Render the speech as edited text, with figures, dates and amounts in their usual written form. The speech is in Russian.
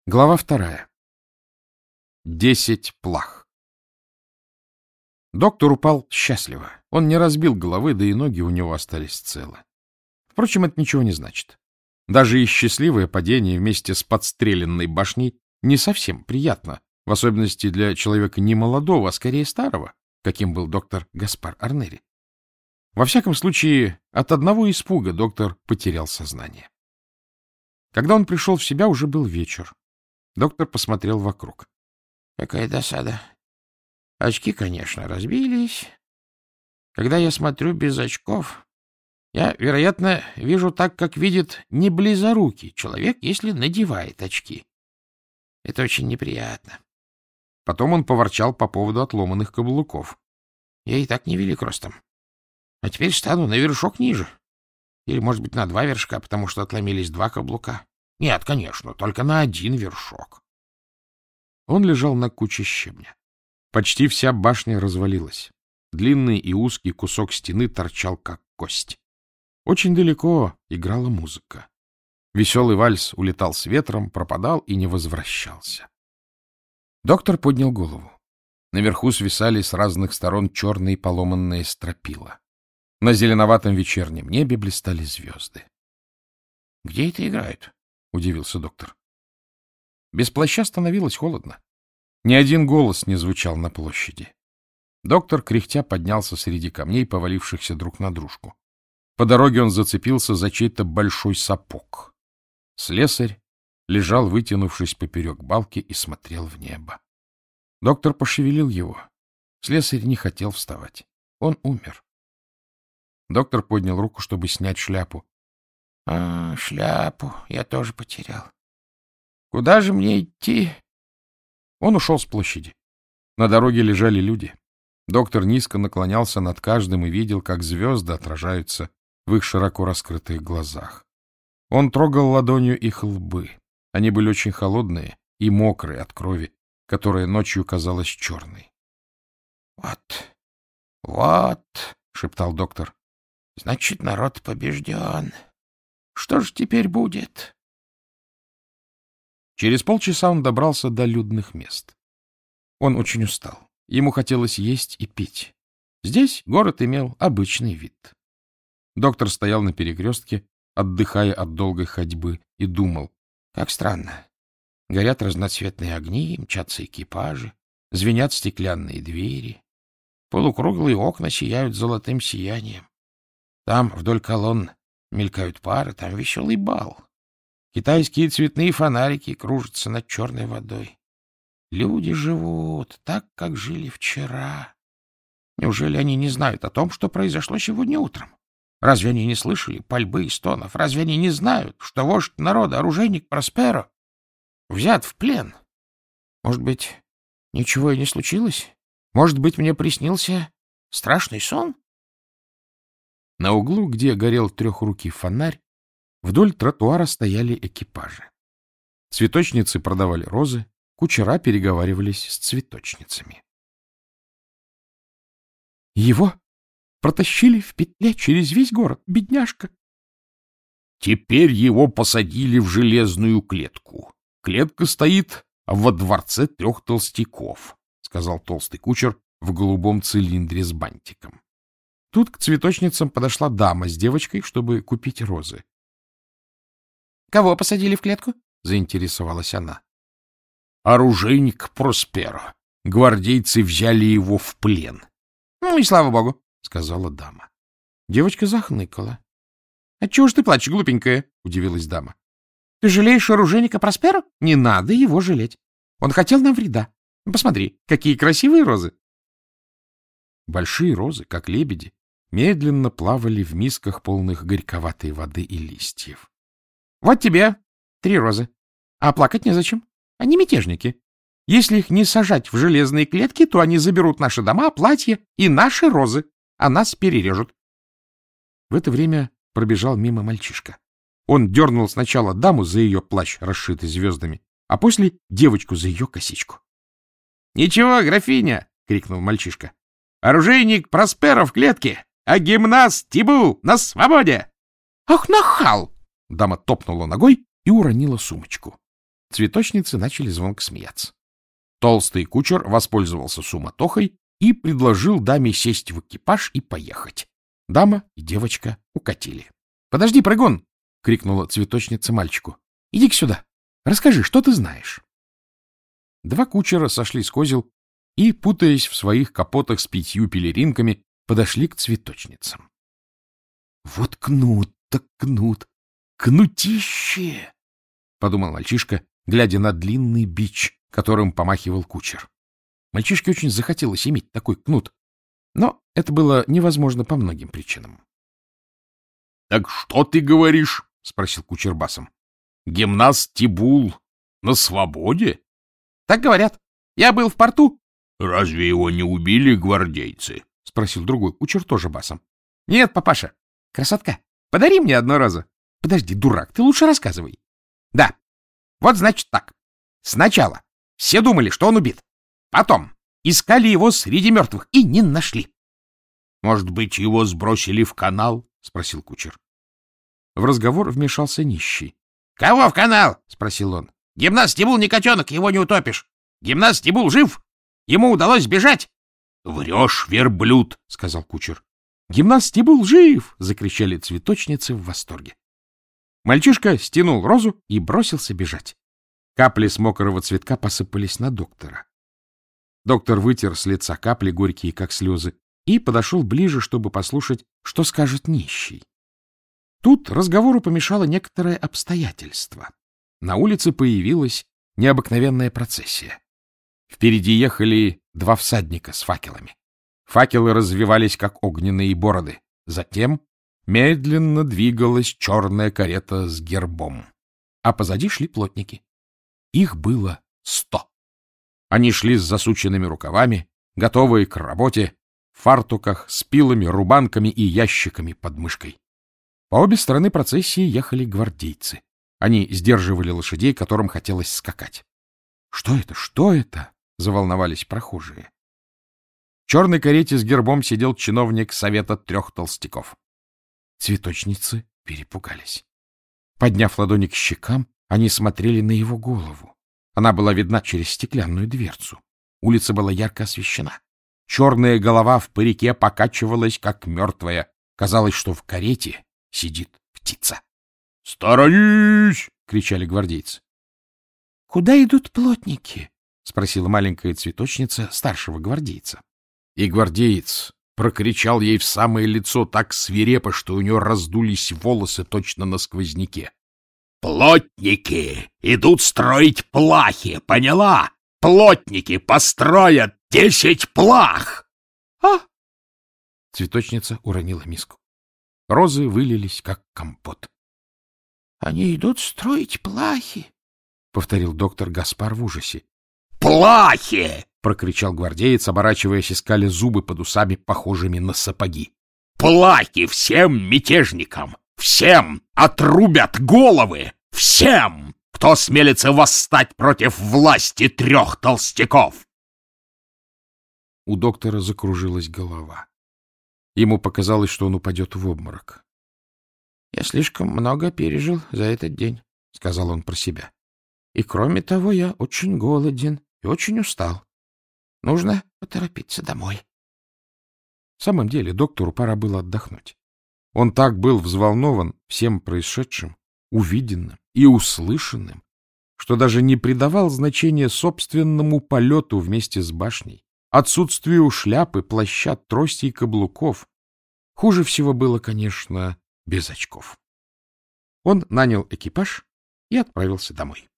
Глава 2. 10 плах. Доктор упал счастливо. Он не разбил головы, да и ноги у него остались целы. Впрочем, это ничего не значит. Даже и счастливое падение вместе с подстреленной башней не совсем приятно, в особенности для человека не молодого, а скорее старого, каким был доктор Гаспар Арнери. Во всяком случае, от одного испуга доктор потерял сознание. Когда он пришел в себя, уже был вечер. Доктор посмотрел вокруг. — Какая досада. Очки, конечно, разбились. Когда я смотрю без очков, я, вероятно, вижу так, как видит неблизорукий человек, если надевает очки. Это очень неприятно. Потом он поворчал по поводу отломанных каблуков. Я и так невелик ростом. А теперь стану на вершок ниже. Или, может быть, на 2 вершка, потому что отломились 2 каблука. Нет, конечно, только на 1 вершок. Он лежал на куче щебня. Почти вся башня развалилась. Длинный и узкий кусок стены торчал, как кость. Очень далеко играла музыка. Веселый вальс улетал с ветром, пропадал и не возвращался. Доктор поднял голову. Наверху свисали с разных сторон черные поломанные стропила. На зеленоватом вечернем небе блистали звезды. — Где это играют? — удивился доктор. Без плаща становилось холодно. Ни один голос не звучал на площади. Доктор, кряхтя, поднялся среди камней, повалившихся друг на дружку. По дороге он зацепился за чей-то большой сапог. Слесарь лежал, вытянувшись поперек балки, и смотрел в небо. Доктор пошевелил его. Слесарь не хотел вставать. Он умер. Доктор поднял руку, чтобы снять шляпу. — шляпу я тоже потерял. Куда же мне идти? Он ушел с площади. На дороге лежали люди. Доктор низко наклонялся над каждым и видел, как звезды отражаются в их широко раскрытых глазах. Он трогал ладонью их лбы. Они были очень холодные и мокрые от крови, которая ночью казалась черной. — Вот, — шептал доктор, — значит, народ побежден. Что же теперь будет? Через полчаса он добрался до людных мест. Он очень устал. Ему хотелось есть и пить. Здесь город имел обычный вид. Доктор стоял на перекрестке, отдыхая от долгой ходьбы, и думал, как странно. Горят разноцветные огни, мчатся экипажи, звенят стеклянные двери. Полукруглые окна сияют золотым сиянием. Там вдоль колонн мелькают пары, там веселый бал. Китайские цветные фонарики кружатся над черной водой. Люди живут так, как жили вчера. Неужели они не знают о том, что произошло сегодня утром? Разве они не слышали пальбы и стонов? Разве они не знают, что вождь народа, оружейник Просперо, взят в плен? Может быть, ничего и не случилось? Может быть, мне приснился страшный сон? На углу, где горел трехрукий фонарь, вдоль тротуара стояли экипажи. Цветочницы продавали розы, кучера переговаривались с цветочницами. Его протащили в петле через весь город, бедняжка. Теперь его посадили в железную клетку. Клетка стоит во дворце 3 толстяков, — сказал толстый кучер в голубом цилиндре с бантиком. Тут к цветочницам подошла дама с девочкой, чтобы купить розы. — Кого посадили в клетку? — заинтересовалась она. — Оружейник Просперо. Гвардейцы взяли его в плен. — Ну и слава богу, — сказала дама. Девочка захныкала. — Отчего ж ты плачешь, глупенькая? — удивилась дама. — Ты жалеешь оружейника Просперо? Не надо его жалеть. Он хотел нам вреда. Посмотри, какие красивые розы. Большие розы, как лебеди, медленно плавали в мисках, полных горьковатой воды и листьев. — Вот тебе 3 розы. А плакать незачем. Они мятежники. Если их не сажать в железные клетки, то они заберут наши дома, платья и наши розы, а нас перережут. В это время пробежал мимо мальчишка. Он дернул сначала даму за ее плащ, расшитый звездами, а после девочку за ее косичку. — Ничего, графиня! — крикнул мальчишка. — Оружейник Просперо в клетке, а гимнаст Тибул на свободе! — Ах, нахал! Дама топнула ногой и уронила сумочку. Цветочницы начали звонко смеяться. Толстый кучер воспользовался суматохой и предложил даме сесть в экипаж и поехать. Дама и девочка укатили. — Подожди, прыгун! — крикнула цветочница мальчику. — Иди-ка сюда. Расскажи, что ты знаешь? Два кучера сошли с козел и, путаясь в своих капотах с 5 пелеринками, подошли к цветочницам. — Вот кнут так кнут! Кнутище! — подумал мальчишка, глядя на длинный бич, которым помахивал кучер. Мальчишке очень захотелось иметь такой кнут, но это было невозможно по многим причинам. — Так что ты говоришь? — спросил кучер басом. — Гимнаст Тибул на свободе? — Так говорят. Я был в порту. — Разве его не убили гвардейцы? — спросил другой кучер тоже басом. — Нет, папаша. Красотка, подари мне одну розу. — Подожди, дурак, ты лучше рассказывай. — Да. Вот значит так. Сначала все думали, что он убит. Потом искали его среди мертвых и не нашли. — Может быть, его сбросили в канал? — спросил кучер. В разговор вмешался нищий. — Кого в канал? — спросил он. — Гимнаст Тибул не котенок, его не утопишь. Гимнаст Тибул жив. Ему удалось сбежать. — Врешь, верблюд, — сказал кучер. — Гимнаст Тибул жив! — закричали цветочницы в восторге. Мальчишка стянул розу и бросился бежать. Капли с мокрого цветка посыпались на доктора. Доктор вытер с лица капли, горькие, как слезы, и подошел ближе, чтобы послушать, что скажет нищий. Тут разговору помешало некоторое обстоятельство. На улице появилась необыкновенная процессия. Впереди ехали 2 всадника с факелами. Факелы развивались, как огненные бороды. Затем медленно двигалась черная карета с гербом, а позади шли плотники. Их было 100. Они шли с засученными рукавами, готовые к работе, в фартуках, с пилами, рубанками и ящиками под мышкой. По обе стороны процессии ехали гвардейцы. Они сдерживали лошадей, которым хотелось скакать. — Что это? Что это? — заволновались прохожие. В черной карете с гербом сидел чиновник совета 3 толстяков. Цветочницы перепугались. Подняв ладони к щекам, они смотрели на его голову. Она была видна через стеклянную дверцу. Улица была ярко освещена. Черная голова в парике покачивалась, как мертвая. Казалось, что в карете сидит птица. — Сторонись! — кричали гвардейцы. — Куда идут плотники? — спросила маленькая цветочница старшего гвардейца. И гвардеец прокричал ей в самое лицо так свирепо, что у нее раздулись волосы точно на сквозняке. Плотники идут строить плахи, поняла? Плотники построят 10 плах! А! Цветочница уронила миску. Розы вылились, как компот. — Они идут строить плахи, — повторил доктор Гаспар в ужасе. — Плахи! — прокричал гвардеец, оборачиваясь, и скаля зубы под усами, похожими на сапоги. — Плахи всем мятежникам! Всем отрубят головы! Всем, кто осмелится восстать против власти 3 толстяков! У доктора закружилась голова. Ему показалось, что он упадет в обморок. — Я слишком много пережил за этот день, — сказал он про себя. — И кроме того, я очень голоден и очень устал. Нужно поторопиться домой. В самом деле доктору пора было отдохнуть. Он так был взволнован всем происшедшим, увиденным и услышанным, что даже не придавал значения собственному полету вместе с башней, отсутствию шляпы, плаща, трости и каблуков. Хуже всего было, конечно, без очков. Он нанял экипаж и отправился домой.